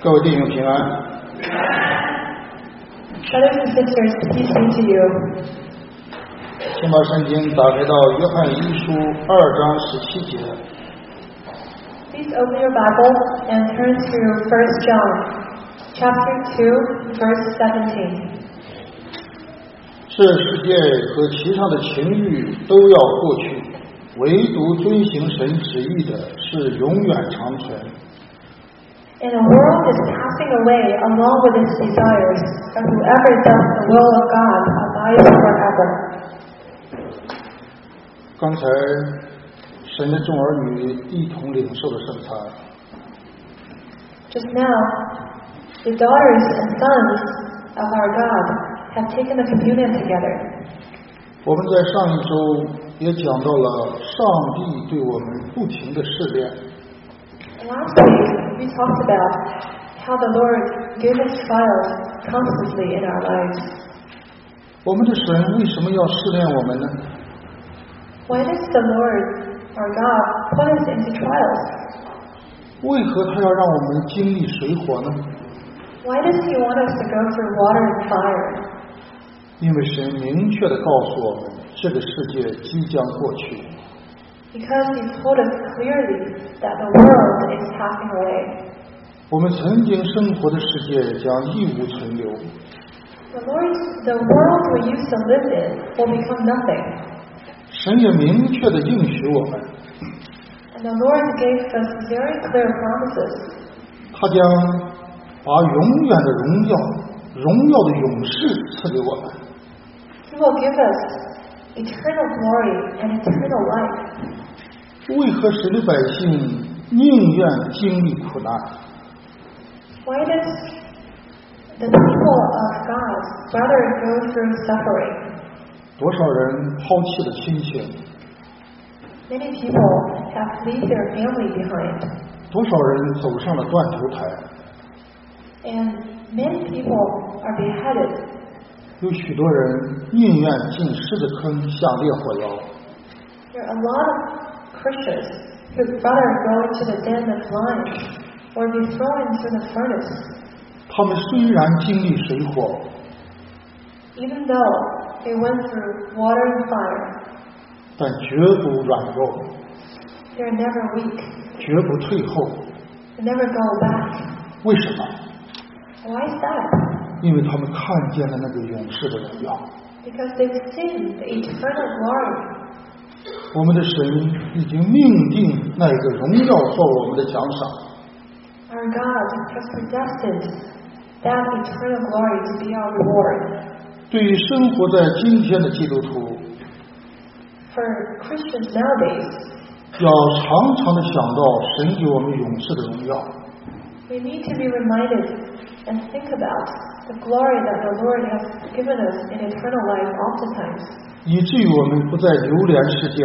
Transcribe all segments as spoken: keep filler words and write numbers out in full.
各位弟兄平安。 Brothers and sisters, peace be to you. 请把圣经打开到约翰一书二章十七节。 Please open your Bible and turn to First John, chapter two, verse seventeen. 这世界和其上的情欲都要过去，唯独遵行神旨意的是永远长存。 And the world is passing away along with its desires, but whoever does the will of God abides forever. 刚才神的众儿女一同领受了圣餐。 Just now, the daughters and sons of our God have taken the communion together. 我们在上一周也讲到了上帝对我们不停的试炼。 Last week, we talked about how the Lord gives us trials constantly in our lives. 我们的神为什么要试炼我们呢？ Why does the Lord, our God, put us into trials? 为何他要让我们经历水火呢？ Why does He want us to go through water and fire? 因为神明确地告诉我们，这个世界即将过去。 Because He told us clearly that the world is passing away. 我们曾经生活的世界将一无存留。 The Lord, the world we used to live in will become nothing. 神也明确地应许我们， And the Lord gave us very clear promises. 他将把永远的荣耀、荣耀的勇士赐给我们。 He will give us eternal glory and eternal life. 为何神的百姓宁愿经历苦难？ Why does the people of God rather go through suffering? 多少人抛弃了亲情？ Many people have left their family behind. 多少人走上了断头台？ And many people are beheaded. 有许多人宁愿进狮子坑下烈火窑。 There are a lot of Christians who'd rather go into the den of lions or be thrown into the furnace. 他们虽然经历水火， Even though they went through water and fire, 但绝不软弱， they're never weak. 绝不退后。 They never go back. 为什么？ Why is that? 因为他们看见了那个勇士的荣耀。 Because they've seen the eternal glory. 我们的神已经命定那个荣耀做我们的奖赏。 Our God has predestined that eternal glory to be our reward. 对于生活在今天的基督徒， For Christians nowadays, 要常常的想到神给我们勇士的荣耀， we need to be reminded and think about the glory that the Lord has given us in eternal life oftentimes, 以至于我们不再流连世界，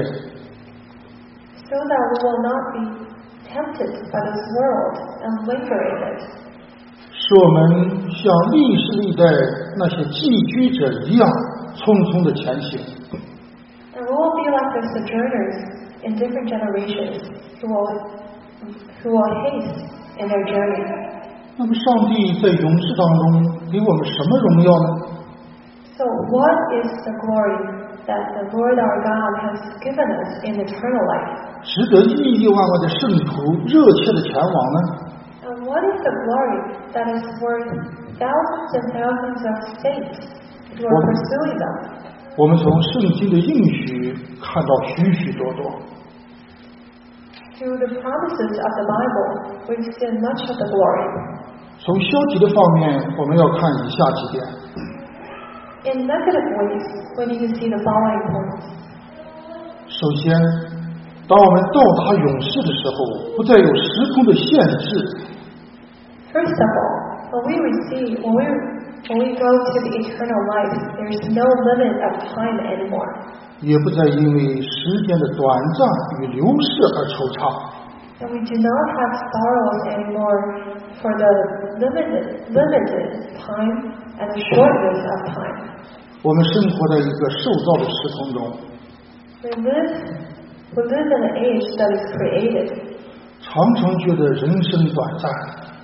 so that we will not be tempted by this world and linger in it, 使我们像历世历代那些寄居者一样匆匆的前行。 and we will be like the sojourners in different generations who will, who will haste in their journey. 那么上帝在勇士当中给我们什么荣耀呢？ So what is the glory that the Lord our God has given us in eternal life? 值得亿亿万万的圣徒热切的前往呢？ And what is the glory that is worth thousands and thousands of saints who are pursuing them? 我们从圣经的应许看到许许多多。 Through the promises of the Bible, we've seen much of the glory. 从消极的方面，我们要看以下几点。 In negative ways, we need to see the following points. 首先，当我们到达勇士的时候，不再有时空的限制。 First of all, when we receive, when we when we go to the eternal life, there is no limit of time anymore. 也不再因为时间的短暂与流逝而惆怅。 And we do not have sorrows anymore for the limited limited time and the shortness of time. 我们生活在一个受造的时空中， We live we live in an age that is created. 常常觉得人生短暂，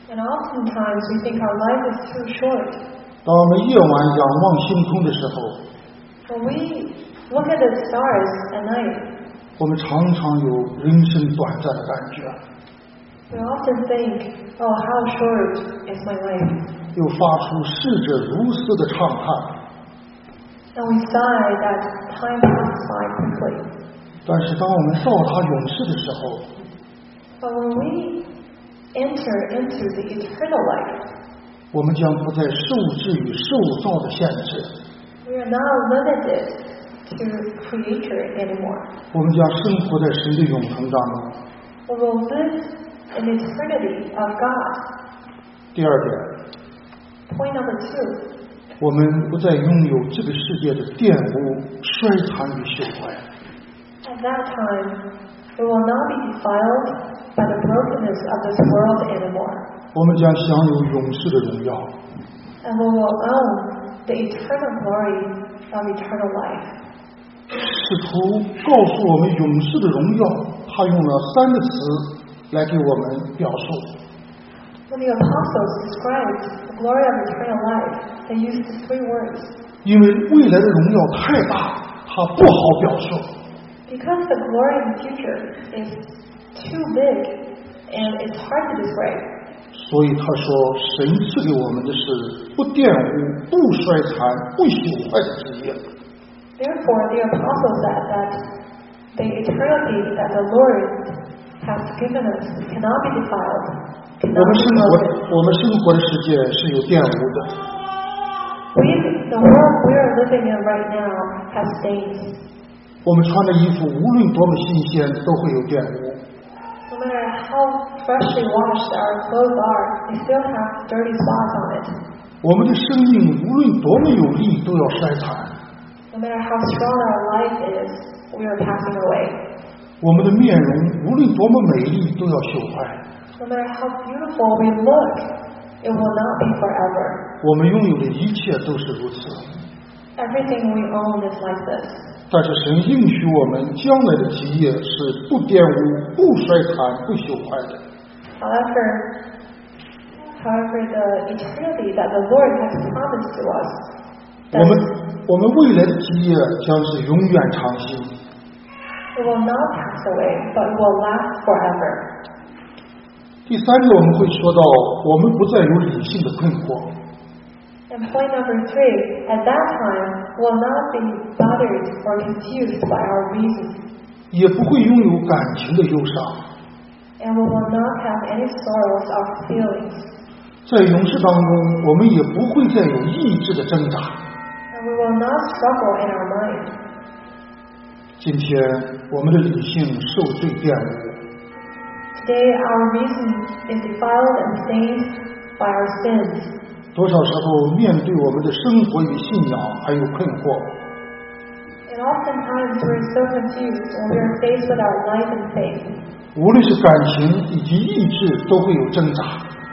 And oftentimes we think our life is too short. 当我们夜晚仰望星空的时候， When we look at the stars at night, 我们常常有人生短暂的感觉， we often think, oh, how short is my life? 又发出逝者如斯的长叹。 And we sigh that time passes by quickly. 但是当我们到达永世的时候， But when we enter into the eternal life, 我们将不再受制于受造的限制， we are not limited to creature anymore. 我们将生活在神的永恒当中。 We will live in eternity of God. 第二点， Point number two, 我们不再拥有这个世界的玷污、衰残与朽坏。 at that time, we will not be defiled by the brokenness of this world anymore. 我们将享有永世的荣耀。 And we will own the eternal glory of eternal life. 使徒告诉我们永世的荣耀，他用了三个词来给我们表述。 When the apostles described the glory of eternal life, they used three words. 因为未来的荣耀太大，它不好表述。 Because the glory in the future is too big and it's hard to describe. 所以他说，神赐给我们的是不玷污、不衰残、不朽坏的职业。 Therefore, the apostle said that the eternity that the Lord has given us cannot be defiled. 我们生活，我们生活的世界是有玷污的。 We, the world we are living in right now has stains. 我们穿的衣服无论多么新鲜，都会有玷污。 No matter how freshly washed our clothes are, they still have dirty spots on it. 我们的生命无论多么有力，都要衰残。 No matter how strong our life is, we are passing away. 我们的面容无论多么美丽，都要朽坏。 No matter how beautiful we look, it will not be forever. 我们拥有的一切都是如此。 Everything we own is like this. 但是神应许我们将来的基业是不玷污、不衰残、不朽坏的。 However, however, the eternity that the Lord has promised to us, 我们 that 我们未来的基业将是永远长新。 it will not pass away, but it will last forever. 第三个，我们会说到，我们不再有理性的困惑。 And point number three, at that time, we will not be bothered or confused by our reason, 也不会拥有感情的忧伤。 and we will not have any sorrows or feelings, 在永世当中，我们也不会再有意志的挣扎。 and we will not struggle in our mind. 今天，我们的理性受罪玷污， Today, our reason is defiled and stained by our sins. 多少时候面对我们的生活与信仰还有困惑， And oftentimes we're so confused when we are faced with our life and faith. 无论是感情以及意志，都会有挣扎。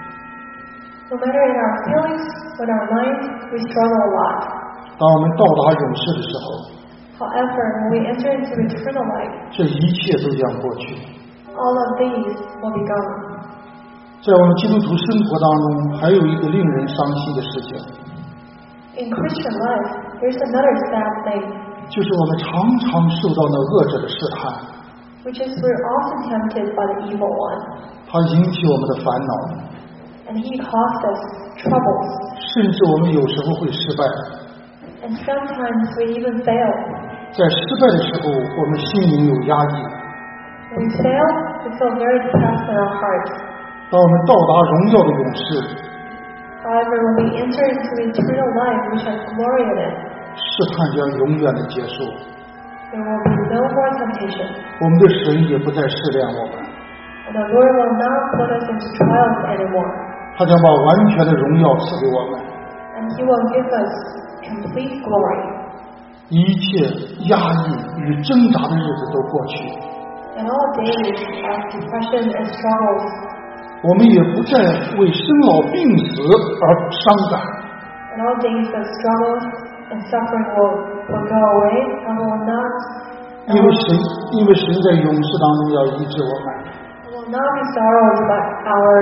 No matter in our feelings, with our mind, we struggle a lot. 当我们到达永世的时候， However, when we enter into eternal life, 这一切都将过去。 all of these will be gone. 在我们基督徒生活当中，还有一个令人伤心的事情， In Christian life, there's another sad thing, 就是我们常常受到那恶者的试探， which is we're often tempted by the evil one, 它引起我们的烦恼， and he caused us troubles, 甚至我们有时候会失败。 and sometimes we even fail. 在失败的时候，我们心灵有压抑； When we fail, we feel very depressed in our hearts. 当我们到达荣耀的永世， However, when we enter into eternal life, which has glory in it, 试探将永远的结束， there will be no more temptation, 我们的神也不再试炼我们， and the Lord will not put us into trials anymore, 他将把完全的荣耀赐给我们， and He will give us complete glory, 一切压抑与挣扎的日子都过去， and all days of depression and struggles, 我们也不再为生老病死而伤感， and all days of struggles and suffering will, will go away, and will not, 因为神，因为神在永世当中要医治我们。 will not be sorrowed by our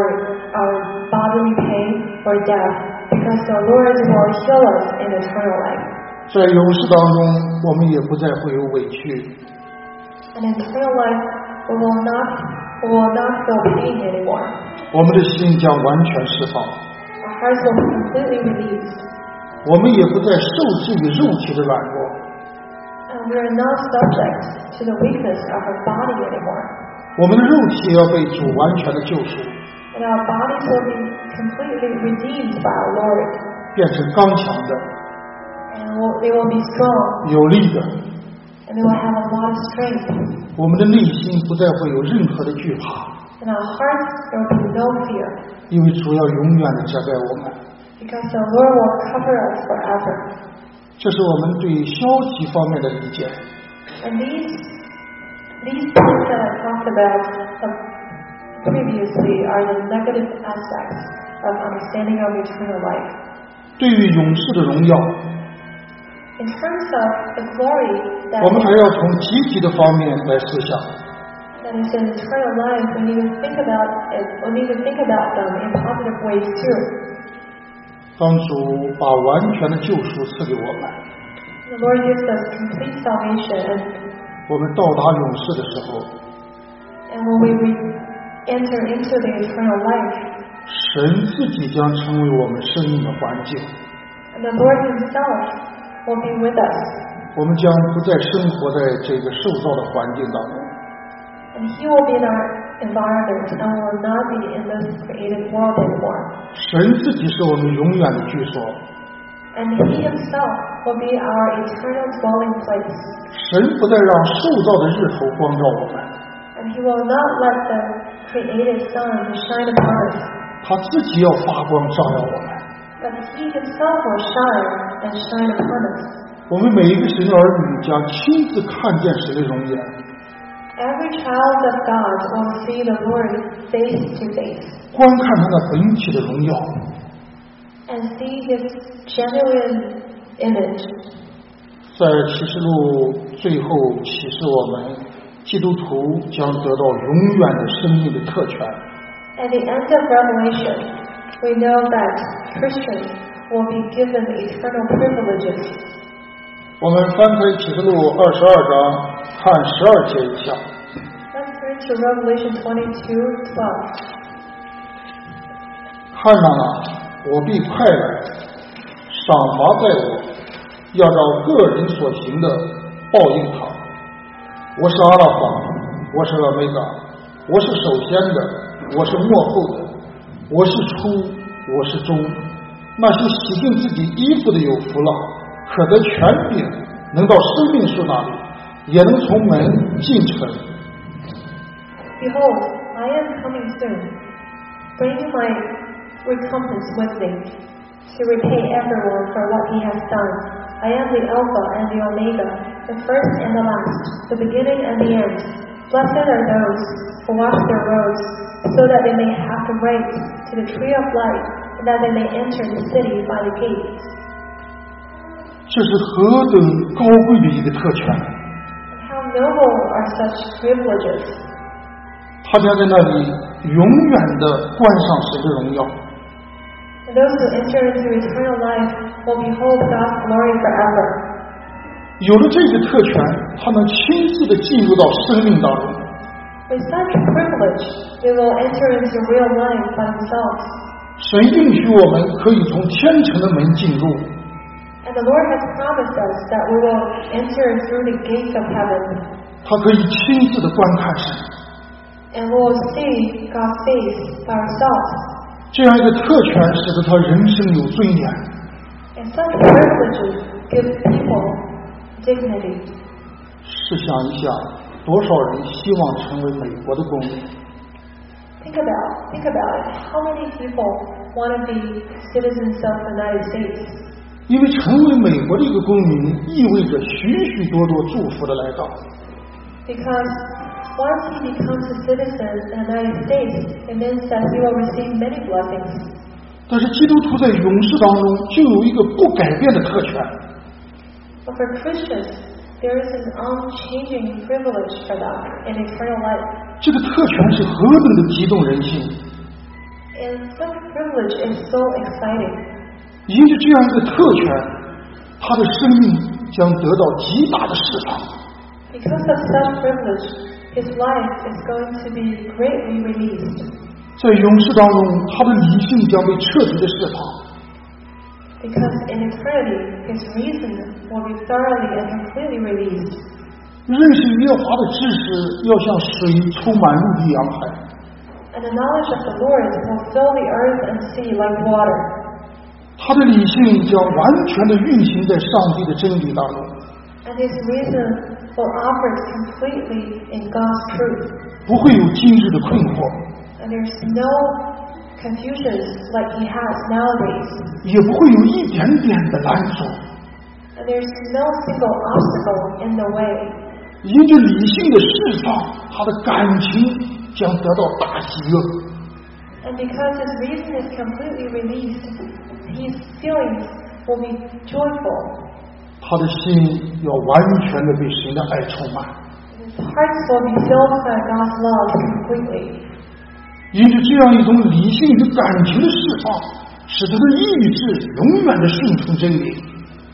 our bodily pain or death, because the Lord will heal us in eternal life. 在永世当中，我们也不再会有委屈。 In eternal life, we will not, we will not feel pain anymore. 我们的心将完全释放。 Our hearts will be completely released. 我们也不再受制于肉体的软弱。 And we are not subject to the weakness of our body anymore. 我们的肉体要被主完全的救赎。 And our bodies will be completely redeemed by our Lord. 变成刚强的。 And will, they will be strong. 有力的。 And they will have a lot of strength. 我们的内心不再会有任何的惧怕。 In our hearts, there will be no fear. 因为主要永远的遮盖我们。 Because the Lord will cover us forever. 这是我们对消极方面的理解。 And these, these things that I talked about previously are the negative aspects of understanding of eternal life. 对于永世的荣耀， In terms of the glory that 我们还要从积极的方面来思想。 that is in eternal life, we need to think about it. We need to think about them in positive ways too. 当主把完全的救赎赐给我们， The Lord gives us complete salvation, and 我们到达永世的时候， and when we re- enter into the eternal life, 神自己将成为我们生命的环境。 and the Lord Himself will be with us, 我们将不再生活在这个受造的环境当中。 and He will be in our environment, and will not be in this created world anymore. 神自己是我们永远的居所。 And He Himself will be our eternal dwelling place. 神不再让受造的日头光照我们， And He will not let the created sun shine upon us, 他自己要发光照耀我们。 but He Himself will shine and shine upon us. 我们每一个神的儿女将亲自看见神的容颜。 Every child of God will see the Lord face to face, 观看他那本体的荣耀。 and see His genuine image. 在启示录最后启示我们，基督徒将得到永远的生命的特权。 At the end of Revelation, we know that Christians will be given eternal privileges. 我们翻开启示录二十二章，看十二节以下。 Let's turn to Revelation twenty-two twelve. 看哪，我必快来，赏罚在我，要照个人所行的报应他。我是阿拉法，我是俄梅嘎，我是首先的，我是末后的，我是初，我是终。那些洗净自己衣服的有福了，可得权柄，能到生命树那里，也能从门进城。 Behold, I am coming soon, bringing my recompense with me, to repay everyone for what he has done. I am the Alpha and the Omega, the first and the last, the beginning and the end. Blessed are those who wash their robes, so that they may have the right to the tree of life, and that they may enter the city by the gates. 这是何等高贵的一个特权！ How noble are such privileges! 他将在那里永远的观赏神的荣耀。 And those who enter into eternal life will behold God's glory forever. 有了这个特权，他能亲自的进入到生命当中。 With such privilege, they will enter into real life by themselves. 神应许我们可以从天城的门进入。 And the Lord has promised us that we will enter through the gates of heaven. 他可以亲自的观看神。 And we will see God's face by ourselves. 这样一个特权使得他人生有尊严。 And such privileges give people dignity. 试想一下，多少人希望成为美国的公民？ Think about, think about it. How many people want to be citizens of the United States? 因为成为美国的一个公民，意味着许许多多祝福的来到。 Because once he becomes a citizen in the United States, it means that he will receive many blessings. 但是基督徒在永世当中就有一个不改变的特权。 But for Christians, there is an unchanging privilege for them in eternal life. 这个特权是何等的激动人心！ And such privilege is so exciting. 因着这样一个特权，他的生命将得到极大的释放。 Because of such privilege, his life is going to be greatly released. 在永世当中，他的理性将被彻底的释放。 Because in eternity, his reason will be thoroughly and completely released. 认识耶和华的知识要像水充满陆地洋海。 And the knowledge of the Lord will fill the earth and sea like water. 他的理性将完全的运行在上帝的真理当中。 And his reason will operate completely in God's truth. 不会有今日的困惑。 And there's no confusions like he has nowadays. 也不会有一点点的拦阻。 And there's no single obstacle in the way. 因着理性的释放，他的感情将得到大喜乐。 And because his reason is completely released, his feelings will be joyful. 他的心要完全的被神的爱充满。 His heart will be filled by God's love completely. 因着这样一种理性与感情的释放，使他的意志永远的顺从真理。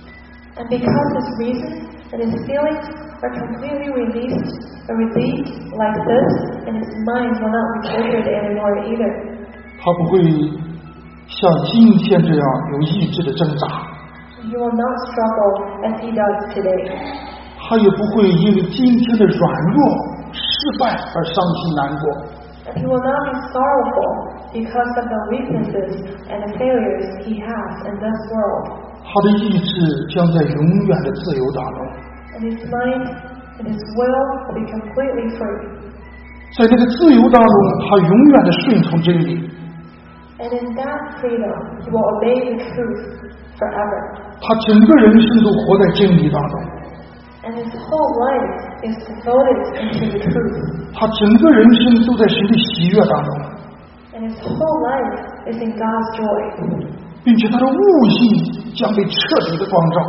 And because his reason and his feelings are completely released or relieved like this, and his mind will not be triggered anymore either. 他不会像今天这样有意志的挣扎。 He will not struggle as he does today. 他也不会因为今天的软弱、失败而伤心难过。 And he will not be sorrowful because of the weaknesses and the failures he has in this world. 他的意志将在永远的自由当中。 And his mind and his will will be completely free. 在那个自由当中，他永远的顺从真理。 And in that freedom, he will obey the truth forever. 他整个人生都活在真理当中。 And his whole life is devoted into the truth. 他整个人生都在神的喜悦当中。 And his whole life is in God's joy. 并且他的悟性将被彻底的光照。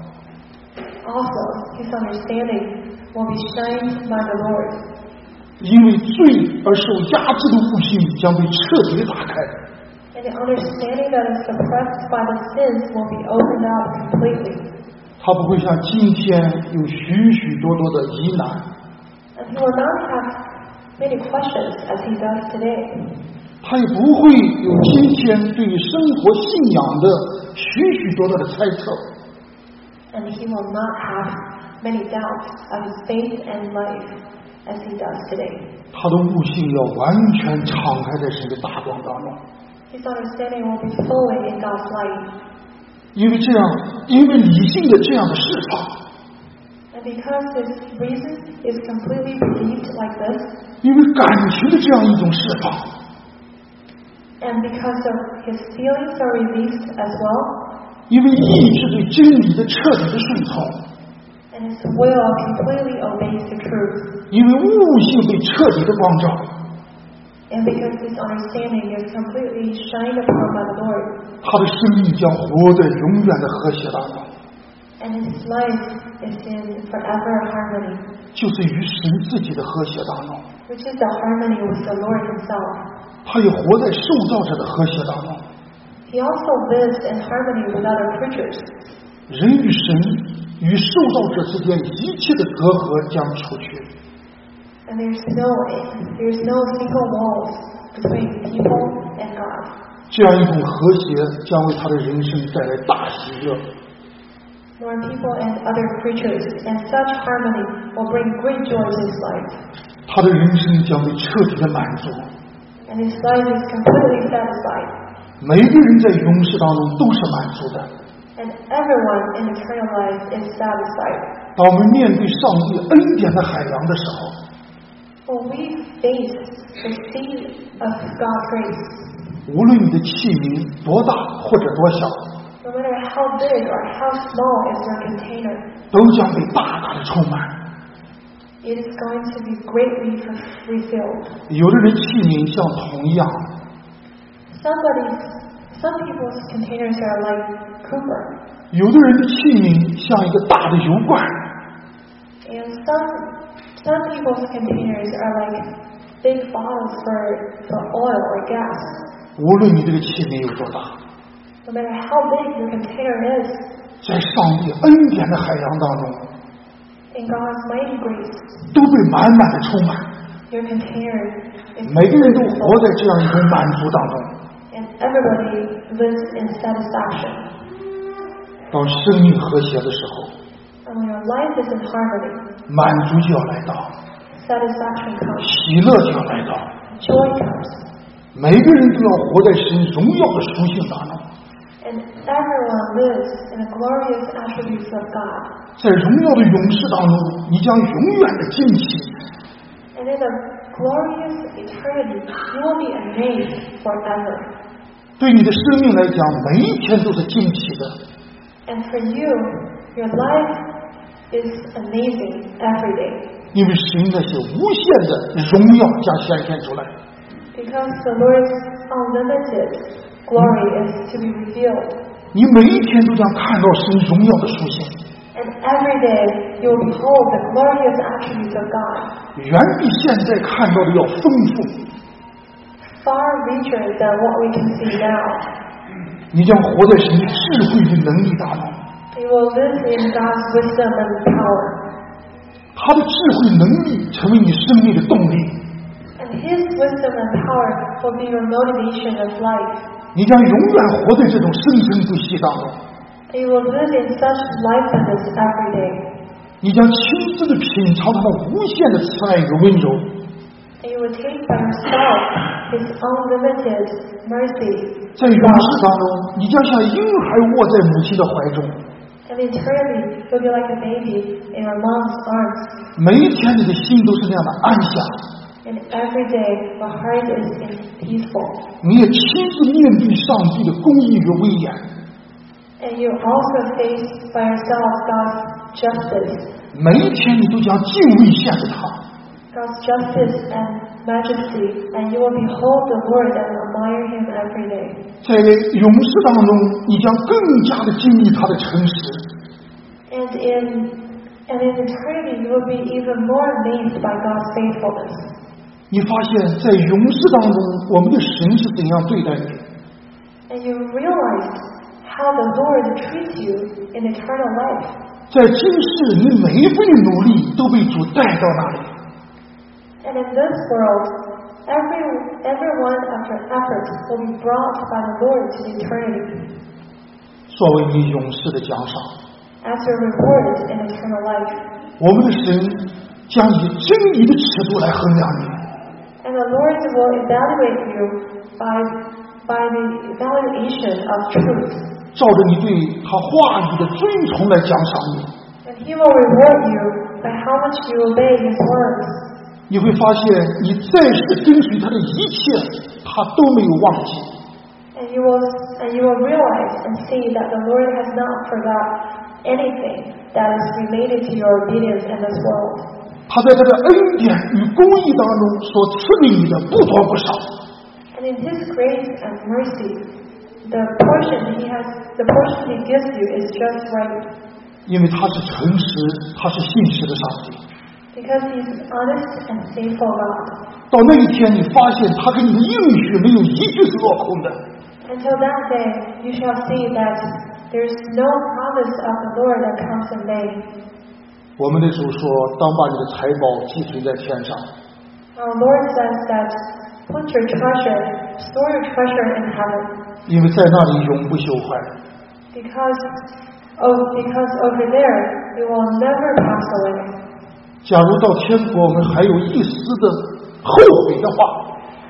Also, his understanding will be shined by the Lord. 因为罪而受压制的悟性将被彻底的打开。 And the understanding that is suppressed by the sins will be opened up completely. 他不会像今天有许许多多的疑难。 And he will not have many questions as he does today. 他也不会有今天对于生活信仰的许许多多的猜测。 And he will not have many doubts of his faith and life as he does today. 他的悟性要完全敞开在神的大光当中。 His understanding will be fully in God's light. 因为这样，因为理性的这样的释放。 And because his reason is completely relieved like this. 因为感情的这样一种释放。 And because of his feelings are released as well. 因为意志对真理的彻底的顺从。 And his will completely obeys the truth. 因为悟性被彻底的光照。 And because his understanding is completely shined upon by the Lord. 他的生命将活在永远的和谐当中。 And his life is in forever harmony. 就是与神自己的和谐当中。 Which is the harmony with the Lord himself. 他也活在受造者的和谐当中。 He also lives in harmony with other creatures. 人与神与受造者之间一切的隔阂将除去。 And there's no, there's no single walls between people and God. 这样一种和谐将为他的人生带来大喜乐。 More people and other creatures, and such harmony will bring great joy to his life. 他的人生将被彻底的满足。 And his life is completely satisfied. 每个人在永世当中都是满足的。 And everyone in eternal life is satisfied. 当我们面对上帝恩典的海洋的时候， When we face the sea of God's grace, 无论你的器皿多大或者多小， no matter how big or how small is your container, 都将被大大的充满。 it is going to be greatly refilled. 有的人器皿像桶一样， Somebody's, some people's containers are like cooper. 有的人的器皿像一个大的油罐， And some, some people's containers are like big bottles for, for oil or gas. 无论你这个器皿有多大， No matter how big your container is, 在上帝恩典的海洋当中， in God's mighty grace, 都被满满的充满。 your container is 每个人都活在这样一种满足当中。 and everybody lives in satisfaction. 当生命和谐的时候， And when your life is in harmony, 满足就要来到， satisfaction comes, 喜乐就要来到。 joy comes, 每个人都要活在神荣耀的属性当中， and everyone lives in the glorious attributes of God. 在荣耀的勇士当中，你将永远的惊奇。 And in the glorious eternity, you will be amazed forever. 对你的生命来讲，每一天都是惊奇的， And for you, your life is amazing every day. 因为神那些无限的荣耀将显现出来。 Because the Lord's unlimited glory is to be revealed. 你每一天都将看到神荣耀的属性， And every day you will behold the glorious attributes of God, 远比现在看到的要丰富。 far richer than what we can see now. 你将活在神的智慧与能力当中， You will live in God's wisdom and power. 他的智慧能力成为你生命的动力， And His wisdom and power will be your motivation of life. 你将永远活在这种生生不息当中。 And you will live in such liveliness every day. 你将亲自的品尝他的无限的慈爱与温柔， And you will take by yourself His unlimited mercy. 在永世当中，你将像婴孩卧在母亲的怀中。 And eternity you'll be like a baby in your mom's arms. 每一天你的心都是那样的安详， And every day your heart is peaceful. 你也亲自面对上帝的公义与威严。 And you also face by yourself God's justice. 每一天你都将敬畏献给他， God's justice and majesty, and you will behold the Lord and admire Him every day. 在永世当中，你将更加的经历他的诚实。 And in and in eternity, you will be even more amazed by God's faithfulness. 你发现，在永世当中，我们的神是怎样对待你， And you realize how the Lord treats you in eternal life. 在今世你每一份的努力都被主带到那里。 And in this world, every everyone after effort will be brought by the Lord to eternity 作为你永世的奖赏， as your reward in eternal life. 我们的神将以真理的尺度来衡量你。 And the Lord will evaluate you by by the evaluation of truth. 照着你对他话语的尊崇来奖赏你。 And He will reward you by how much you obey His words. 你会发现，你再是跟随他的一切，他都没有忘记。 And you will and you will realize and see that the Lord has not forgot anything that is related to your obedience in this world. 他在他的恩典与公义当中所赐给你的不多不少。 And in His grace and mercy, the portion He has, the portion He gives you is just right. 因为他是诚实，他是信实的上帝。 Because He's honest and faithful God. 到那一天，你发现他给你的应许没有一句是落空的。 Until that day, you shall see that there is no promise of the Lord that comes in vain. 我们的主说：“当把你的财宝积存在天上， Our Lord says that put your treasure, store your treasure in heaven, 因为在那里永不朽坏。 because oh, because over there it will never pass away. 假如到天国我们还有一丝的后悔的话，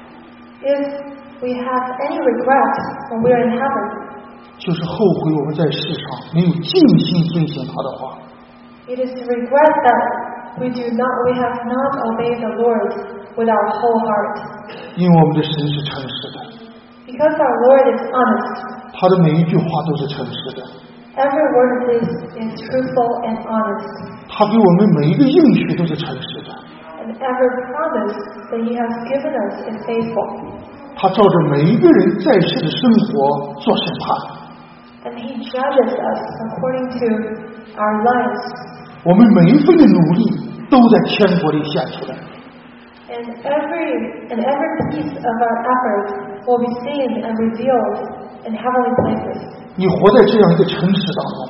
If we have any regret when we are in heaven, 就是后悔我们在世上没有尽心遵行他的话。 it is to regret that we do not, we have not obeyed the Lord with our whole heart. 因为我们的神是诚实的， Because our Lord is honest, 他的每一句话都是诚实的， every word of His is truthful and honest, 他给我们每一个应许都是诚实的， and every promise that He has given us is faithful. 他照着每一个人在世的生活做审判。 And He judges us according to our lives. 我们每一份的努力都在天国里显出来。 And every and every piece of our effort will be seen and revealed in heavenly places. 你活在这样一个城市当中，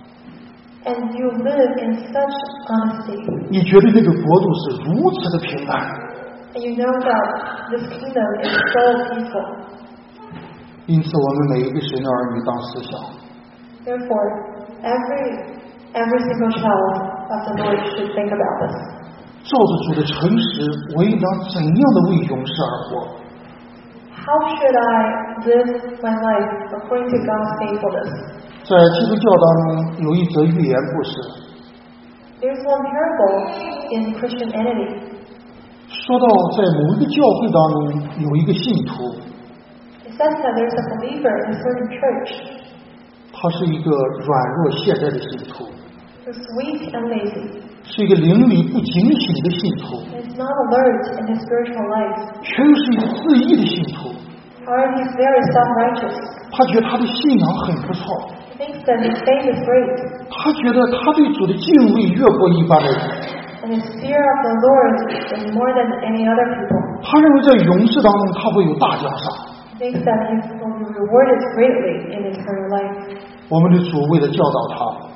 And you live in such honesty. 你觉得那个国度是如此的平安， And you know that this kingdom is so peaceful. 因此我们每一个神的儿女当思想， Therefore, every every single child of the Lord should think about this. 照着主的诚实，我应当怎样的为永世而活？ How should I live my life according to God's faithfulness? 在基督教当中有一则寓言故事， There's one parable in Christianity. 说到在某一个教会当中有一个信徒， It says that there's a believer in a certain church 他是一个软弱懈怠的信徒， who's weak and lazy. 是一个灵里不警醒的信徒， He's not alert in his spiritual life. 却又是一个自义的信徒。 However, he's very self-righteous. 他觉得他的信仰很不错， He thinks that his faith is great, 他觉得他对主的敬畏越过一般的人， and his fear of the Lord is more than any other people. 他认为在永世当中他会有大奖赏。 He thinks that he will be rewarded greatly in eternal life. 我们的主为了教导他，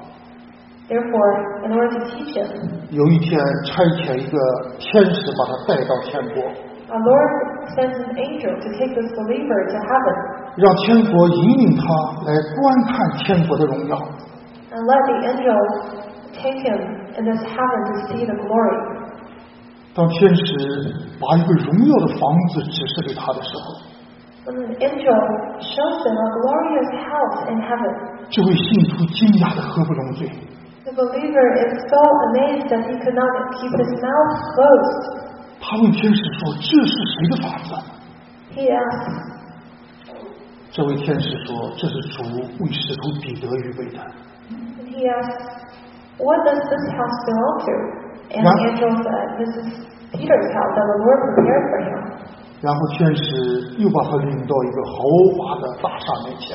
Therefore, in order to teach him, 有一天差遣一个天使把他带到天国， our Lord sends an angel to take this believer to heaven 让天国引领他来观看天国的荣耀。 and let the angel take him in this heaven to see the glory. 当天使把一个荣耀的房子指示给他的时候， When an angel shows them a glorious house in heaven, 这位信徒惊讶的合不拢嘴。 the believer is so amazed that he could not keep his mouth closed. 他问天使说：“这是谁的房子 He asks,？” 这位天使说：“这是主为使徒彼得预备的。 and he asks, what does this house belong to? And Yeah. the angel said, this is Peter's house that the Lord prepared for him. ” 然后天使又把他领到一个豪华的大厦面前，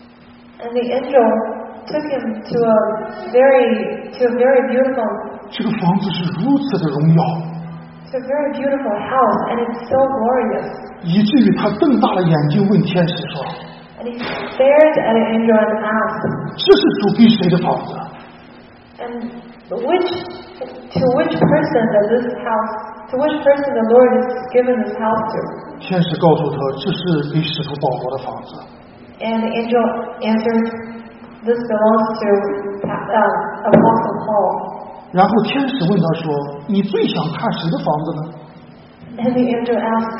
And the angel took him to a very to a very beautiful 这个房子是如此的荣耀， to a very beautiful house, and it's so glorious. 以至于他瞪大了眼睛问天使说 And he stared at the angel and asked,：“ 这是主给谁的房子 and which to which person does this house to which person the Lord has given this house to?？” 天使告诉他：“这是给使徒保罗的房子。 And the angel answered, this belongs to uh, Apostle Paul. ” 然后天使问他说：“你最想看谁的房子呢 And the angel asked,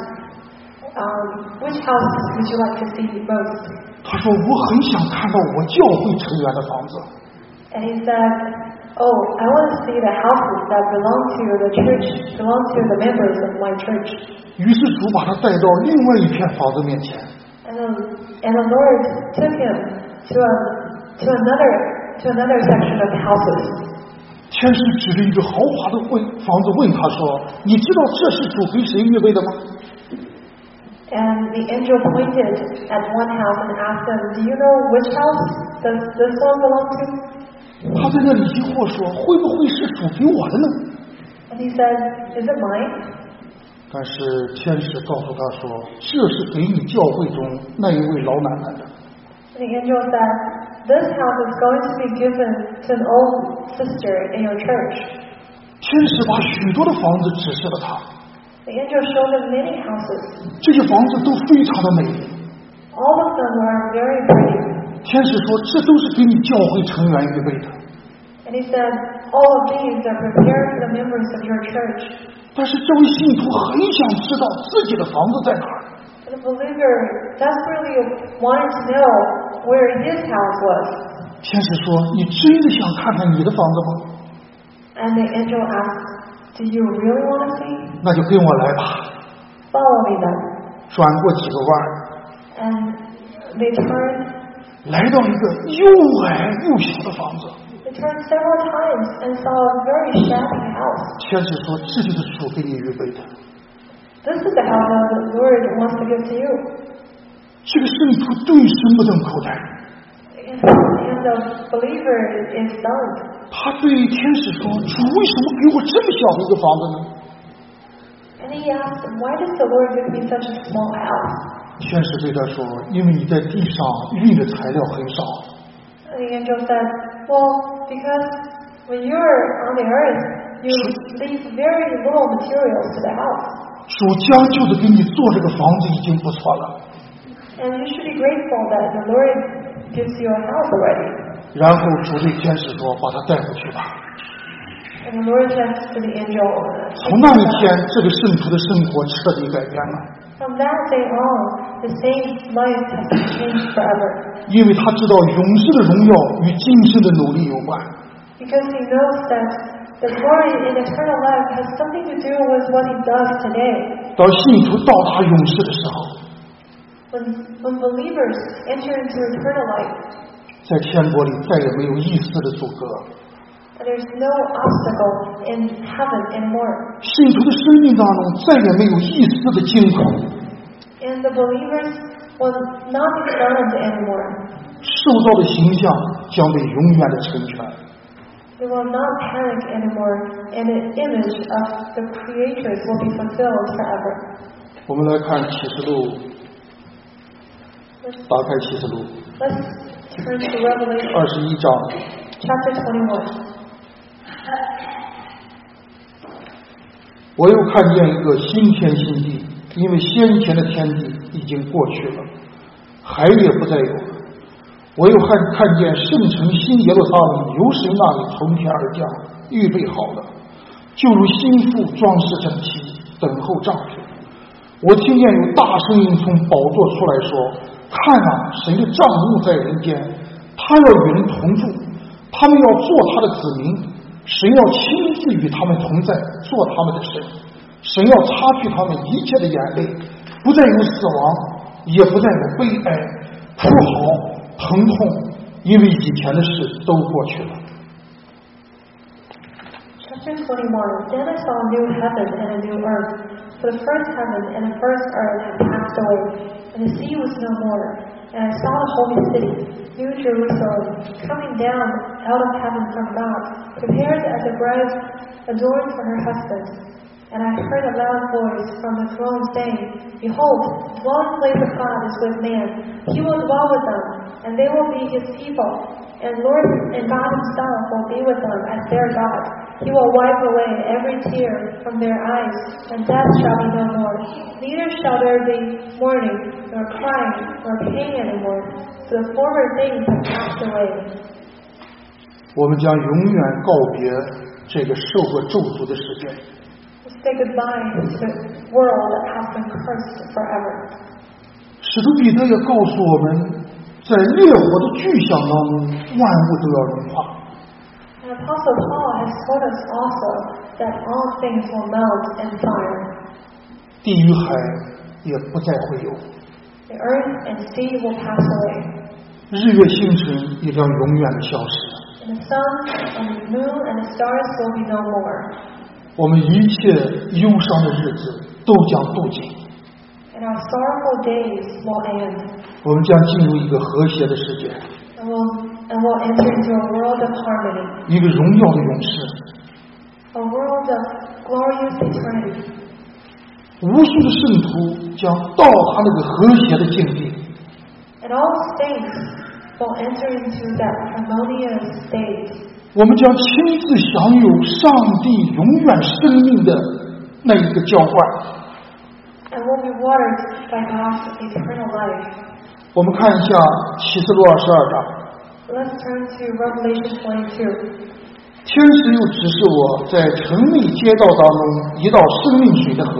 um, which house would you like to see most?？” 他说：“我很想看到我教会成员的房子。” And he said, oh, I want to see the houses that belong to the church, belong to the members of my church. 于是主把他带到另外一片房子面前， And the, and the Lord took him to a to another to another section of houses. 天使指着一个豪华的问房子问他说：“你知道这是主给谁预备的吗 And the angel pointed at one house and asked him, do you know which house does this one belong to?？” 他在那里疑惑说：“会不会是主给我的呢 And he said, is it mine?？” 但是天使告诉他说：“这是给你教会中那一位老奶奶的。 And the angel said, this house is going to be given to an old sister in your church. ” 天使把许多的房子指示了他， The angel showed him many houses. 这些房子都非常的美丽。 All of them were very pretty. 天使说：“这都是给你教会成员预备的。 And he said, all of these are prepared for the members of your church. ” 但是这位信徒很想知道自己的房子在哪儿。 And the believer desperately wanted to know where his house was. 天使说：“你真的想看看你的房子吗？ And the angel asked, do you really want to see? 那就跟我来吧。 Follow me then. ” 转过几个弯儿， And they turned, 来到一个又矮又小的房子。 they turned several times and saw a very shabby house. 天使说：“这就是主给你预备的。 This is the house that the Lord wants to give to you. ” 这个圣徒顿时目瞪口呆， And the believer is stunned. 他对天使说：“主为什么给我这么小的一个房子呢？” And he asked him, why does the Lord give me such a small house? 天使对他说，因为你在地上运的材料很少。 And the angel said, well, because when you're on the earth, you leave very little materials to the house. 主将就的给你做这个房子已经不错了。 And you should be grateful that the Lord gives you a house already. 然后主对天使说，把他带回去吧。 And the Lord said to the angel, 从那一天，这个圣徒的生活彻底改变了， from that day on, the saint's life has been changed forever. 因为他知道永世的荣耀与今生的努力有关。 Because he knows that the glory in eternal life has something to do with what he does today. 当信徒到达永世的时候， When, when believers enter into eternal life, 在天国里再也没有一丝的阻隔。 and there's no obstacle in heaven anymore. 信徒的生命当中再也没有一丝的惊恐， And the believers will not be burned anymore. 受造的形象将被永远的成全。 They will not panic anymore, and the image of the creators will be fulfilled forever. 我们来看启示录， Let's, 打开启示录 let's turn to Revelation 二十一章。 chapter twenty-one. 我又看见一个新天新地，因为先前的天地已经过去了，海也不再有了。我又看看见圣城新耶路撒冷由神那里从天而降，预备好了，就如新妇装饰整齐，等候丈夫。我听见有大声音从宝座出来说：看啊，神的帐幕在人间，他要与人同住，他们要做他的子民，神要亲自与他们同在，做他们的神。神要擦去他们一切的眼泪，不再有死亡，也不再有悲哀、哭嚎、疼痛，因为以前的事都过去了。 Chapter twenty-one. Then I saw a new heaven and a new earth. For the first heaven and the first earth had passed away, and the sea was no more. And I saw the holy city, New Jerusalem, coming down out of heaven from God, prepared as a bride adorned for her husband. And I heard a loud voice from the throne saying, Behold, the dwelling place of God is with man. He will dwell with them, and they will be his people. And Lord and God himself will be with them as their God. He will wipe away every tear from their eyes, and death shall be no more. Neither shall there be mourning, nor crying, nor pain anymore, for the former things have passed away. 我们将永远告别这个受过咒诅的世界。 Let's say goodbye to the world that has been cursed forever. 使徒彼得也告诉我们，在烈火的巨响当中，万物都要融化。 And Apostle Paul has told us also that all things will melt in fire. 地与海也不再会有， The earth and sea will pass away. 日月星辰也将永远的消失。 And the sun and the moon and the stars will be no more. 我们一切忧伤的日子都将度尽， And our sorrowful days will end. 我们将进入一个和谐的世界， And we'll, and we'll enter into a world of harmony. 一个荣耀的永世。 A world of glorious eternity. 无数的圣徒将到他那个和谐的境地。 And all saints will enter into that harmonious state. 我们将亲自享有上帝永远生命的那一个浇灌。 And will be watered by God's eternal life. 我们看一下启示录二十二章。 Let's turn to Revelation twenty-two. 天使又指示我在城内街道当中一道生命水的河，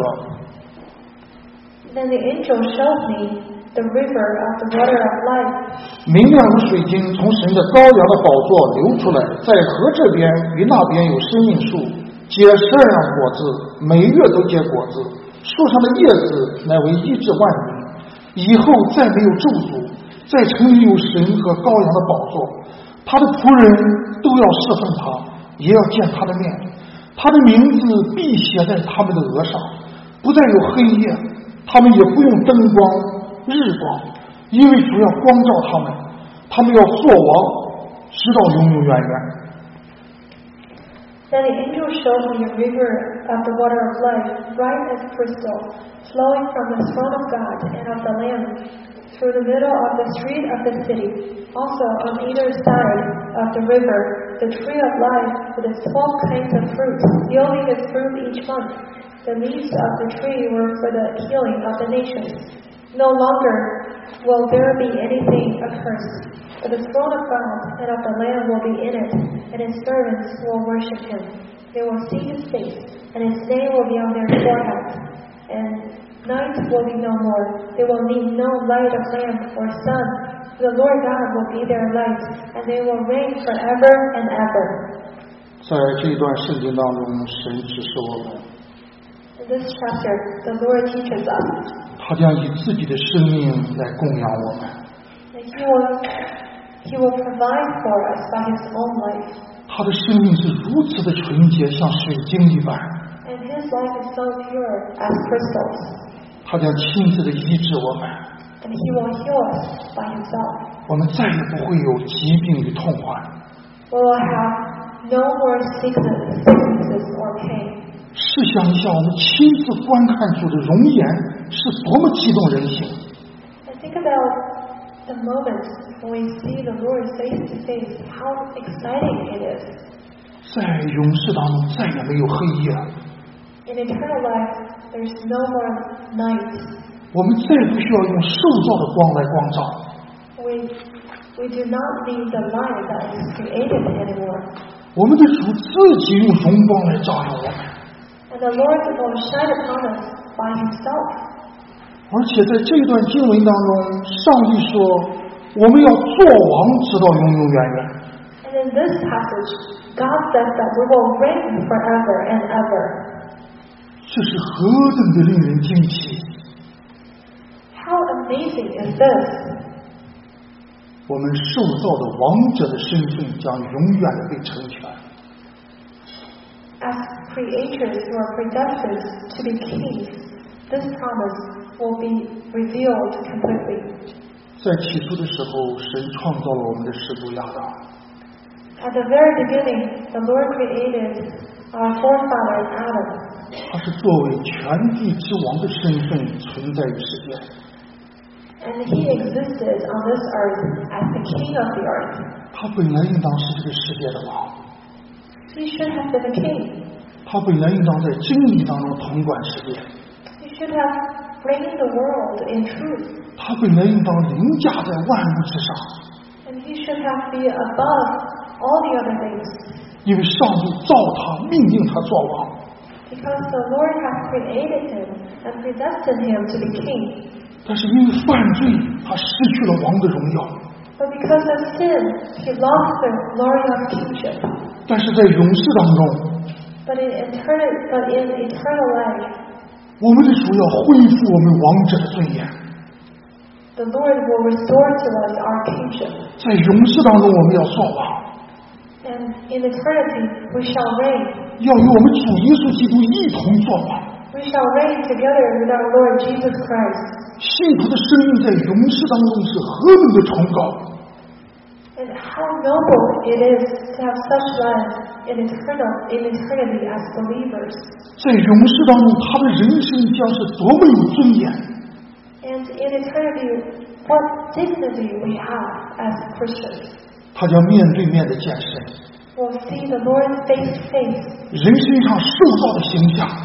Then the angel showed me the river of the water of life, 明亮如水晶，从神的羔羊的宝座流出来，在河这边与那边有生命树，结十二样果子，每月都结果子，树上的叶子乃为医治万民。以后再没有咒诅，在城里有神和羔羊的宝座，他的仆人都要侍奉他，也要见他的面，他的名字必写在他们的额上，不再有黑夜，他们也不用灯光日光，因为主要光照他们，他们要做王直到永永远远。 Then the angel showed me a river of the water of life, bright as crystal, flowing from the throne of God and of the Lamb, through the middle of the street of the city. Also on either side of the river, the tree of life with its twelve kinds of fruit, yielding its fruit each month. The leaves of the tree were for the healing of the nations. No longer will there be anything accursed, but the throne of God and of the Lamb will be in it, and his servants will worship him. They will see his face, and his name will be on their foreheads. And night will be no more. They will need no light of lamp or sun. The Lord God will be their light, and they will reign forever and ever. 在这一段圣经当中，神指示我们， In this chapter, the Lord teaches us 他将以自己的生命来供养我们。 that He will, He will provide for us by His own life. 他的生命是如此的纯洁，像水晶一般。 And His life is so pure as crystals. 他将亲自的医治我们， And He will heal us by Himself. 我们再也不会有疾病与痛患。 We will have no more sickness, sicknesses or pain. 试想一下，我们亲自观看主的容颜是多么激动人心。 And think about the moment when we see the Lord face to face, how exciting it is. 在永世当中再也没有黑夜， In eternal life, there's no more night. 我们再不需要用受造的光来光照。 We, we do not need the light that is created anymore. 我们的主自己用荣光来照耀我们， And the Lord will shine upon us by Himself. 而且在这段经文当中，上帝说我们要做王直到永永远远。 And in this passage, God says that we will reign forever and ever. 这是何等的令人惊奇！ How amazing is this? 我们受造的王者的身份将永远的被成全。 As creatures who are predestined to be kings, this promise will be revealed completely. 在起初的时候，神创造了我们的始祖亚当， At the very beginning, the Lord created our forefather Adam. 他是作为全地之王的身份存在于世界。 And he existed on this earth as the king of the earth. 他本来应当是这个世界的王， He should have been a king. 他本来应当在真理当中统管世界， He should have reigned the world in truth. 他本来应当凌驾在万物之上， And he should have been above all the other things. 因为上帝造他，命令他做王。 Because the Lord has created him and predestined him to be king. 但是因为犯罪，他失去了王的荣耀。 But because of sin, he lost the glory of kingship. 但是在永世当中， But in eternal, but in eternal life, 我们的主要恢复我们王者的尊严。 the Lord will restore to us our kingship. 在永世当中，我们要做王， And in eternity, we shall reign. 要与我们主耶稣基督一同做王。 We shall reign together with our Lord Jesus Christ. 信徒的生命在永世当中是何等的崇高！ And how noble it is to have such lives in eternal in eternity as believers. 在永世当中，他的人生将是多么有尊严！ And in eternity, what dignity we have as Christians. 他将面对面的见神， We'll see the Lord face to face. 人身上受造的形象，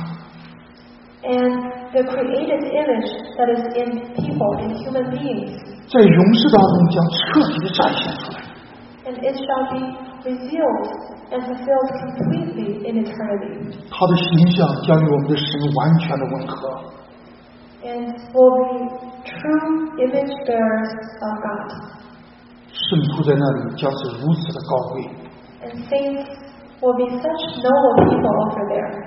And the created image that is in people, in human beings. 在永世当中将彻底的展现出来。 And it shall be revealed and fulfilled completely in eternity. 他的形象将与我们的神完全的吻合。 And will be true image bearers of God. 圣徒在那里将是如此的高贵。 And saints will be such noble people over there.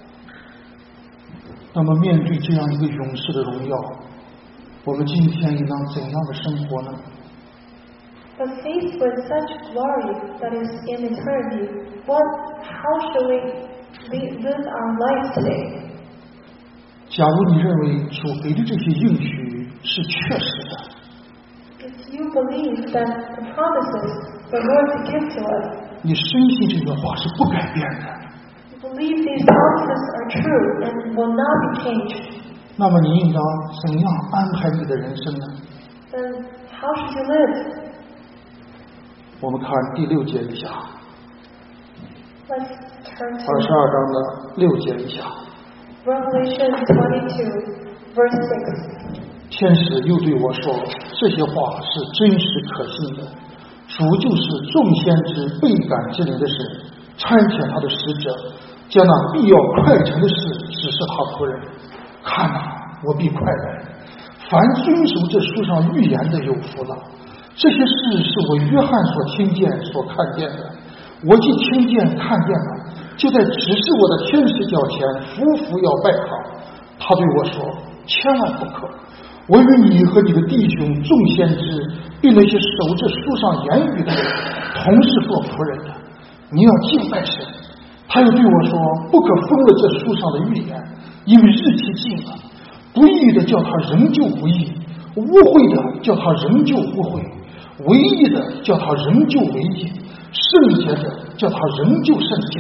那么面对这样一个永世的荣耀，我们今天应当怎样的生活呢？ But faced with such glory that is in eternity, what, how should we live our life today? 假如你认为主给的这些应许是确实的， If you believe that the promises the Lord gives to us, 你深信这个话是不改变的， believe these promises are true and will not be changed, 那么你应当怎样安排你的人生呢？ then how should you live? 我们看第六节以下， Let's turn 二十 to 二章的六节以下。 Revelation twenty-two, verse six. 天使又对我说，这些话是真实可信的，主就是众先知被感之人的神，差遣他的使者，将那必要快成的事指示他仆人。看哪，我必快来，凡遵守这书上预言的有福了。这些事是我约翰所听见所看见的，我既听见看见了，就在指示我的天使脚前匍匐要拜他。他对我说，千万不可，我与你和你的弟兄众先知并那些守这书上言语的人同是做仆人的，你要敬拜神。他又对我说，不可封了这书上的预言，因为日期近了。不义的叫他仍旧不义，污秽的叫他仍旧污秽，唯义的叫他仍旧唯义，圣洁的叫他仍旧圣洁。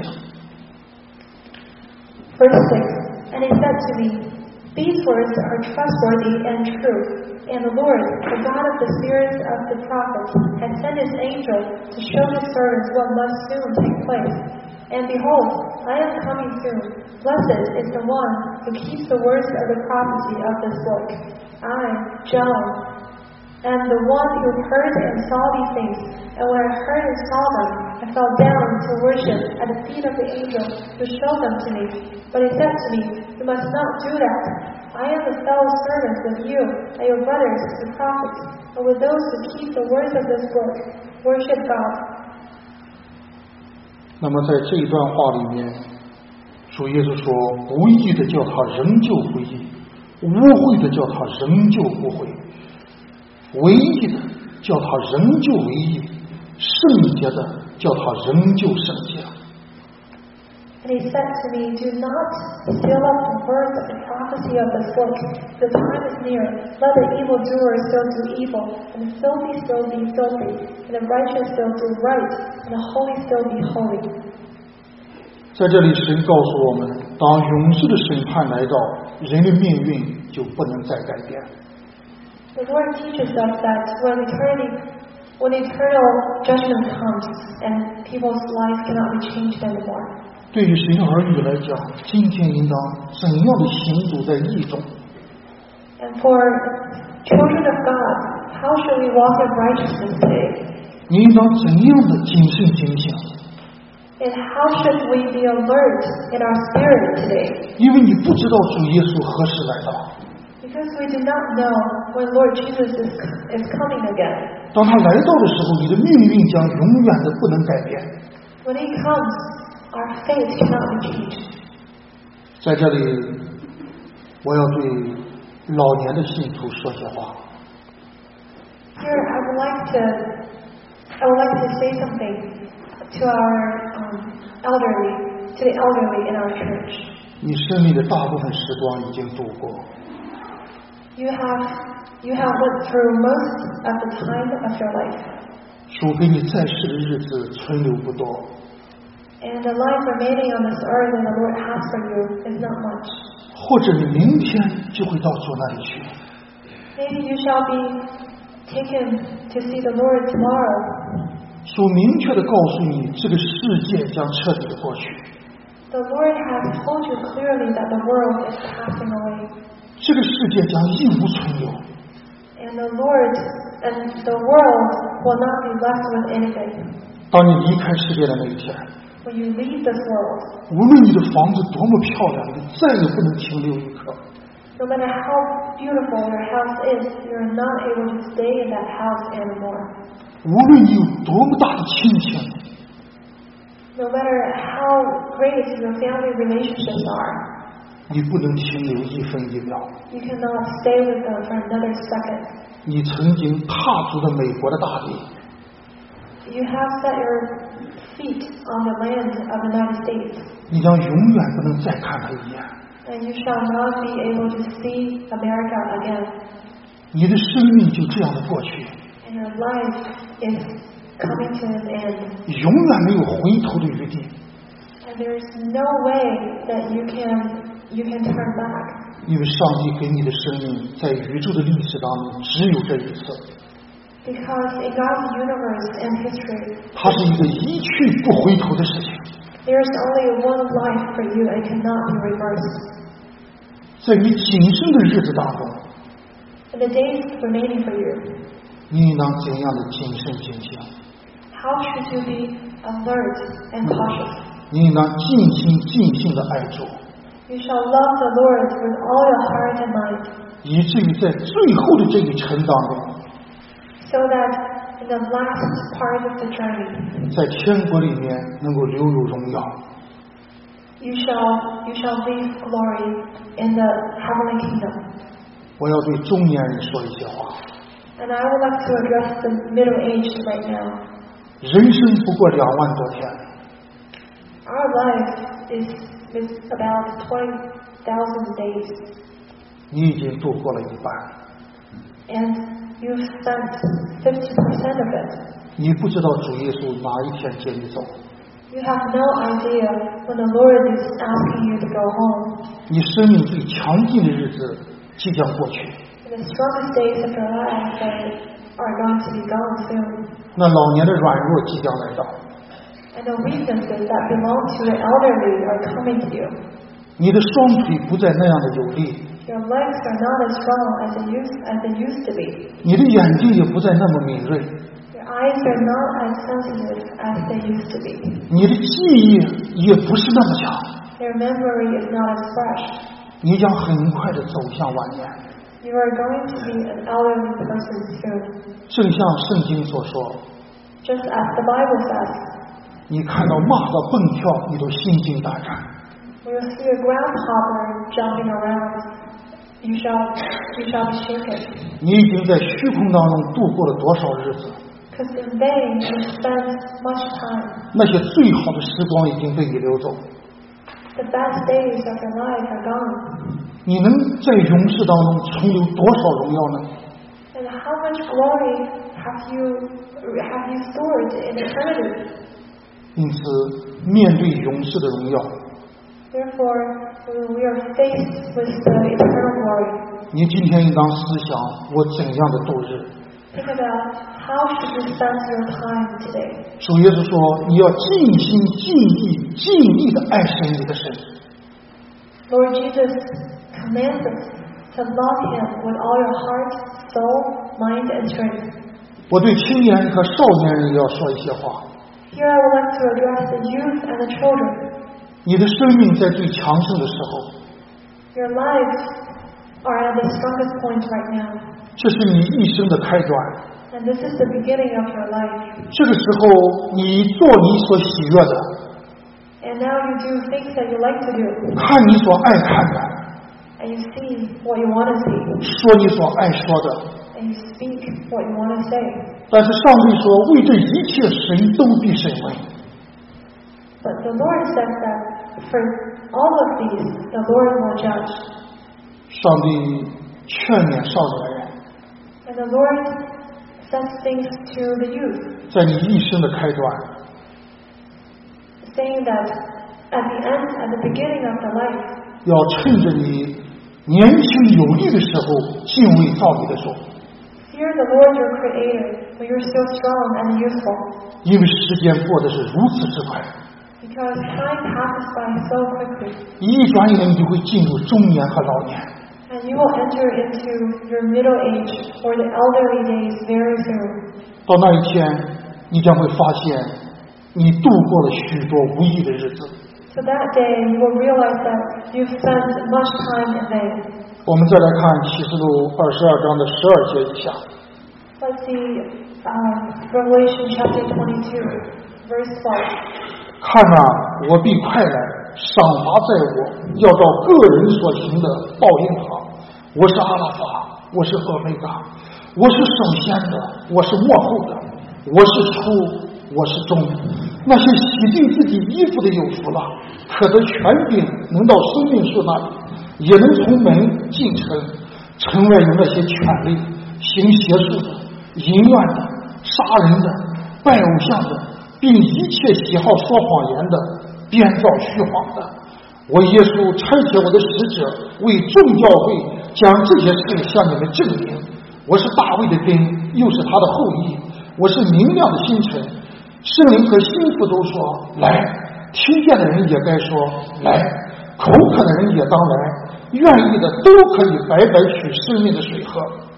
Verse six. And he said to me, these words are trustworthy and true, and the Lord, the God of the spirits of the prophets, has sent his angel to show his servants what must soon take place. And behold, I am coming soon. Blessed is the one who keeps the words of the prophecy of this book. I, John, am the one who heard and saw these things. And when I heard and saw them, I fell down to worship at the feet of the angel who showed them to me. But he said to me, you must not do that. I am a fellow servant with you and your brothers, the prophets, and with those who keep the words of this book. Worship God. 那么在这一段话里面，主耶稣说，不义的叫他仍旧不义，污秽的叫他仍旧污秽，唯义的叫他仍旧唯义，圣洁的叫他仍旧圣洁。 And he said to me, do not seal up the words of the prophecy of this book. The time is near. Let the evildoer still do evil, and the filthy still be filthy, and the righteous still do right, and the holy still be holy. 在这里，神告诉我们，当永世的审判来到，人的命运就不能再改变。 The Lord teaches us that when eternity, when eternal judgment comes, and people's lives cannot be changed anymore. 对于神的儿女来讲，今天应当怎样的行走在义中？ And for children of God, how should we walk in righteousness today? 你应当怎样的谨慎警醒？ And how should we be alert in our spirit today? 因为你不知道主耶稣何时来到。 Because we do not know when Lord Jesus is, is coming again. 当他来到的时候，你的命运将永远的不能改变。 When He comes, our faith cannot be changed. 在这里，我要对老年的信徒说些话。 Here, I would like to, I would like to say something to our um, elderly, to the elderly in our church. 你生命的大部分时光已经度过， You have, you have went through most of the time of your life, 除非你在世的日子存留不多， and the life remaining on this earth that the Lord has for you is not much. 或者你明天就会到主那里去。 Maybe you shall be taken to see the Lord tomorrow. 主明确的告诉你，这个世界将彻底的过去， The Lord has told you clearly that the world is passing away, 这个世界将一无存留。 and the Lord and the world will not be left with anything. 当你离开世界的那一天， When you leave this world, 无论你的房子多么漂亮，你再也不能停留一刻。 no matter how beautiful your house is, you're not able to stay in that house anymore. 无论你有多么大的亲情， No matter how great your family relationships are, 你不能停留一分一秒。 you cannot stay with them for another second. 你曾经踏足的美国的大地， You have set your feet on the land of the United States, 你将永远不能再看它一眼。 and you shall not be able to see America again. 你的生命就这样的过去， And your life is coming to an end, 永远没有回头的余地。 And there is no way that you can you can turn back. 因为上帝给你的生命在宇宙的历史当中只有这一次。 Because in God's universe and history, 它是一个一去不回头的事情。 there is only one life for you and cannot be reversed. 在你仅剩的日子当中， In the days remaining for you, 你应当怎样的谨慎警醒？ how should you be alert and cautious? 你应当尽心尽性的爱主， You shall love the Lord with all your heart and mind, 以至于在最后的这一程当中， so that in the last part of the journey, 在天国里面能够留有荣耀。 you shall you shall leave glory in the heavenly kingdom. 我要对中年人说一些话。 And I would like to address the middle-aged right now. 人生不过两万多天， Our life is is about twenty thousand days, 你已经度过了一半， and you've spent fifty percent of it. 你不知道主耶稣哪一天接你走， You have no idea when the Lord is asking you to go home. 你生命最强劲的日子即将过去， The strongest days of your life are going to be gone soon. 那老年的软弱即将来到， And the weaknesses that belong to the elderly are coming to you. 你的双腿不再那样的有力， Your legs are not as strong as they used, as they used to be. 你的眼睛也不再那么敏锐， Your eyes are not as sensitive as they used to be. 你的记忆也不是那么强， Your memory is not as fresh. 你将很快的走向晚年。 You are going to be an elderly person soon. 正像圣经所说， Just as the Bible says, 你看到蚂蚱蹦跳，你都心惊胆战。 when you see a grasshopper jumping around, you shall, you shall be shaken. 你已经在虚空当中度过了多少日子？ Because in vain you spend much time. 那些最好的时光已经被你流走。 The best days of your life are gone. 你能在永世当中存留多少荣耀呢？ And how much glory have you have you stored in eternity? 因此，面对永世的荣耀， Therefore, when we are faced with the eternal glory, 你今天应当思想我怎样的度日。 think about how should you spend your time today. 主耶稣说：“你要尽心、尽意、尽力的爱神你的神。 Lord Jesus commands us to love Him with all your heart, soul, mind, and strength. ” 我对青年人和少年人要说一些话。 Here I would like to address the youth and the children. 你的生命在最强盛的时候， Your lives are at the strongest point right now, 这是你一生的开端。 and this is the beginning of your life. 这个时候，你做你所喜悦的， And now you do things that you like to do, 看你所爱看的， and you see what you want to see, 说你所爱说的。 and you speak what you want to say. 但是上帝说，为这一切神都必审问。 But the Lord says that for all of these, the Lord will judge. 上帝劝勉少年人， And the Lord says things to the youth, 在你一生的开端， saying that at the end, at the beginning of the life, 要趁着你年轻有力的时候，敬畏造你的主， fear the Lord your Creator when you're still strong and youthful, 因为时间过得是如此之快， because time passes by so quickly, 一转眼你就会进入中年和老年。 and you will enter into your middle age or the elderly days very soon. 到那一天，你将会发现，你度过了许多无益的日子。 So that day you will realize that you've spent much time in vain. 我们再来看启示录二十二章的十二节以下。 Let's see um, Revelation chapter twenty-two, verse twelve. 看哪，我必快来，赏罚在我，要照个人所行的报应他。我是阿拉法，我是俄梅嘎，我是首先的，我是末后的，我是初，我是终。那些洗净自己衣服的有福了，可得权柄，能到生命树那里，也能从门进城。城外有那些权力，行邪术的、淫乱的、杀人的、拜偶像的，并一切喜好说谎言的， 编造虚谎的。我耶稣差遣我的使者为众教会将这些事向你们证明。我是大卫的根，又是他的后裔。我是明亮的星辰。圣灵和心腹都说来，听见的人也该说来，口渴的人也当来，愿意的都可以白白取生命的水喝。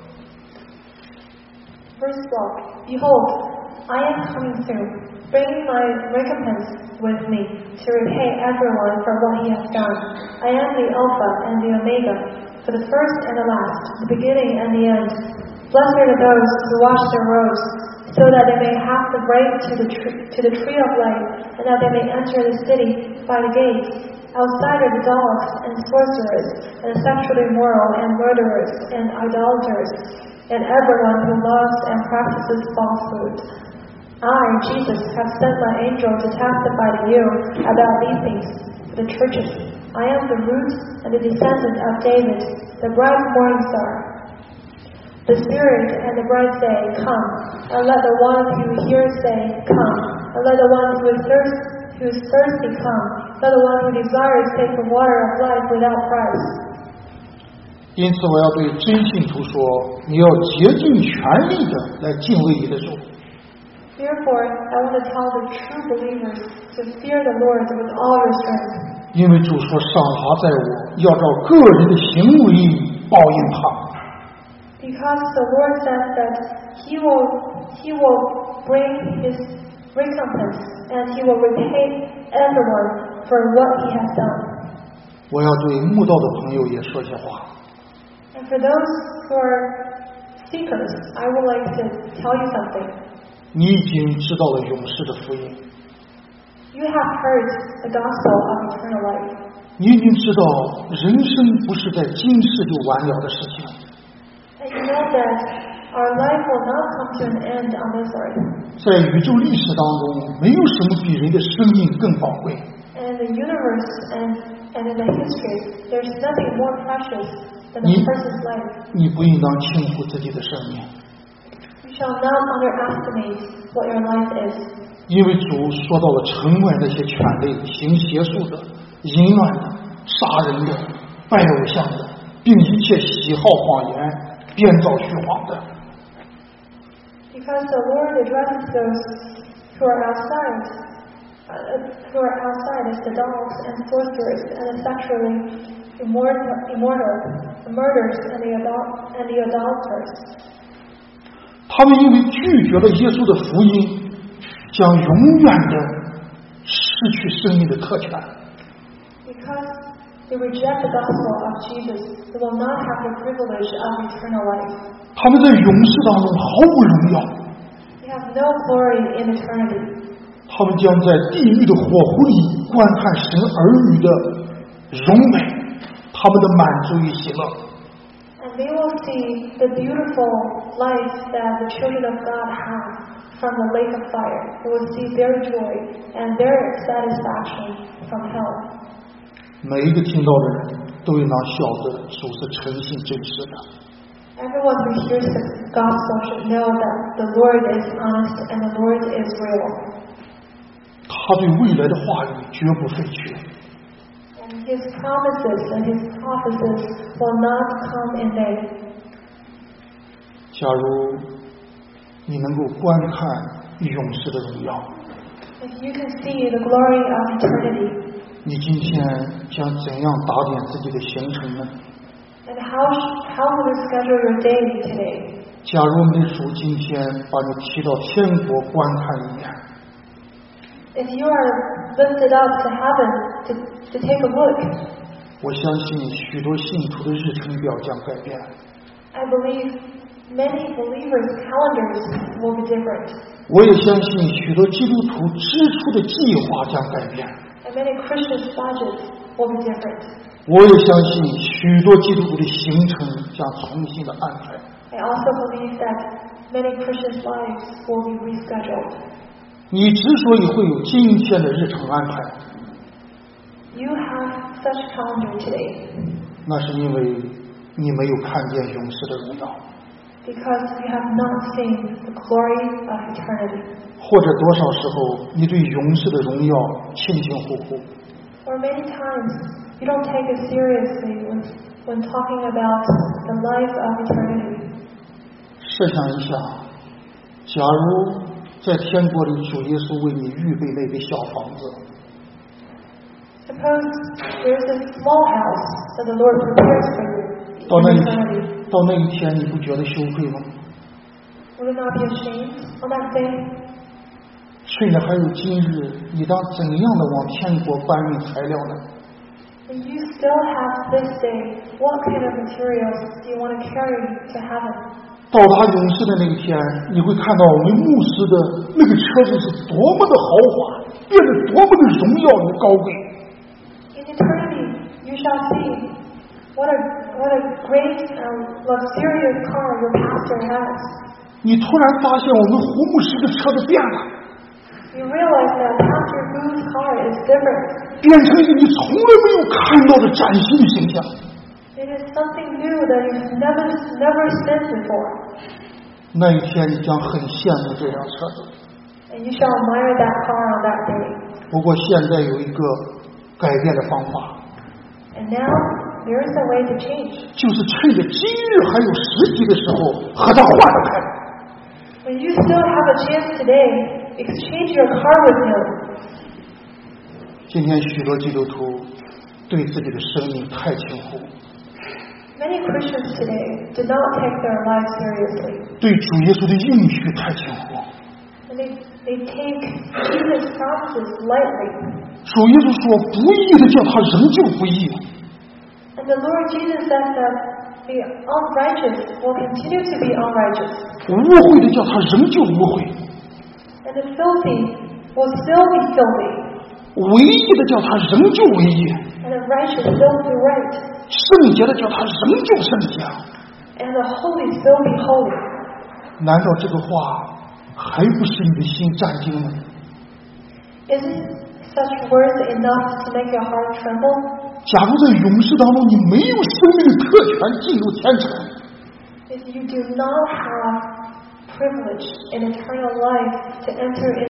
Verse twelve, Behold, I am coming soon, bringing my recompense with me to repay everyone for what he has done. I am the Alpha and the Omega, for the first and the last, the beginning and the end. Blessed are those who wash their robes, so that they may have the right to the, tree, to the tree of life, and that they may enter the city by the gates. Outside are the dogs and sorcerers, and the sexually immoral, and murderers, and idolaters, and everyone who loves and practices falsehood. I, Jesus, have sent my angel to testify to you about these things for the churches. I am the root and the descendant of David, the bright morning star. The Spirit and the bride say, Come, and let the one who hears say, Come, and let the one who is, thirst, who is thirsty come, let the one who desires take the water of life without price. 因此我要对真信徒说，你要竭尽全力的来敬畏你的主。 Therefore, I want to tell the true believers to fear the Lord with all your strength. 因为主说赏罚在我，要照个人的行为报应他。 Because the Lord says that He will He will bring His recompense and He will repay everyone for what He has done. 我要对慕道的朋友也说些话。 And for those who are seekers, I would like to tell you something. 你已经知道了永世的福音。 You have heard the gospel of eternal life. 你已经知道人生不是在今世就完了的事情。 And you know that our life will not come to an end on this earth. 在宇宙历史当中，没有什么比人的生命更宝贵。 And in the universe and, and in the history, there's nothing more precious than a person's life. 你不应当轻忽自己的生命。 You shall not underestimate what your life is. 因为主说到了城外那些犬类，行邪术的、淫乱的、杀人的、拜偶像的，并一切喜好谎言、编造虚谎的。 Because the Lord addresses those who are outside, uh, who are outside as the dogs and sorcerers and the sexually immortal, immortal the murderers and the adul- and the idolaters. 他们因为拒绝了耶稣的福音，将永远的失去生命的特权。 Because they reject the gospel of Jesus, they will not have the privilege of eternal life. 他们在永世当中毫无荣耀。 They have no glory in eternity. 他们将在地狱的火湖里观看神儿女的荣美，他们的满足与喜乐。 And they will see the beautiful life that the children of God have from the lake of fire. They will see their joy and their satisfaction from hell. 每一个听到的人都应当晓得主是诚信真实的。 Everyone who hears the gospel should know that the Lord is honest and the Lord is real. 他对未来的话语绝不废去。 And His promises and His prophecies will not come in vain. 假如你能够观看永世的荣耀， If you can see the glory of eternity, 你今天将怎样打点自己的行程呢？ and how how will you schedule your day today? 假如我们的主今天把你提到天国观看一眼， If you are lifted up to heaven to, to take a look, 我相信许多信徒的日程表将改变。 I believe many believers' calendars will be different. 我也相信许多基督徒支出的计划将改变。 And many Christians' budgets will be different. 我也相信许多基督徒的行程将重新的安排。 I also believe that many Christians' lives will be rescheduled. 你之所以会有今天的日程安排， You have such calendar today. 那是因为你没有看见永世的荣耀。 because you have not seen the glory of eternity. 或者多少时候你对永世的荣耀轻轻呼呼。 Or many times you don't take it seriously when, when talking about the life of eternity. 设想一下，假如在天国里主耶稣为你预备那个小房子， Suppose there's a small house that the Lord prepares for you 到那 in 一 eternity. 天，到那一天你不觉得羞愧吗？ Will you not be ashamed on that day? 甚至还有今日，你当怎样的往天国搬运材料呢？ And you still have this day. What kind of materials do you want to carry to heaven? 到达永世的那一天，你会看到我们牧师的那个车子是多么的豪华，变得多么的荣耀与高贵。 In eternity, you shall see what a what a great and luxurious car your pastor has. 你突然发现我们胡牧师的车子变了。 You realize that Pastor Gu's car is different. 变成一个你从来没有看到的崭新的形象。 It is something new that you've never never seen before. 那一天你将很羡慕这辆车子。 And you shall admire that car on that day. 不过现在有一个改变的方法， And now there is a way to change. 就是趁着今日还有时机的时候，和他换了开。 When you still have a chance today, exchange your car with him. 今天许多基督徒对自己的生命太轻忽， Many Christians today do not take their lives seriously. 对主耶稣的应许太轻忽。 And they, they take Jesus' promises lightly. 主耶稣说：“不义的叫他仍旧不义， And the Lord Jesus says that the unrighteous will continue to be unrighteous. 污秽的叫他仍旧污秽， And the filthy will still be filthy. 唯义的叫他仍旧唯义， And the righteous still be right. 圣洁的叫他仍旧圣洁。 And the holy still be holy. 难道这个话还不使你的心战惊吗？ Isn't such words enough to make your heart tremble? 假如在永世当中你没有生命的特权进入天城， If you do not have privilege in eternal life to enter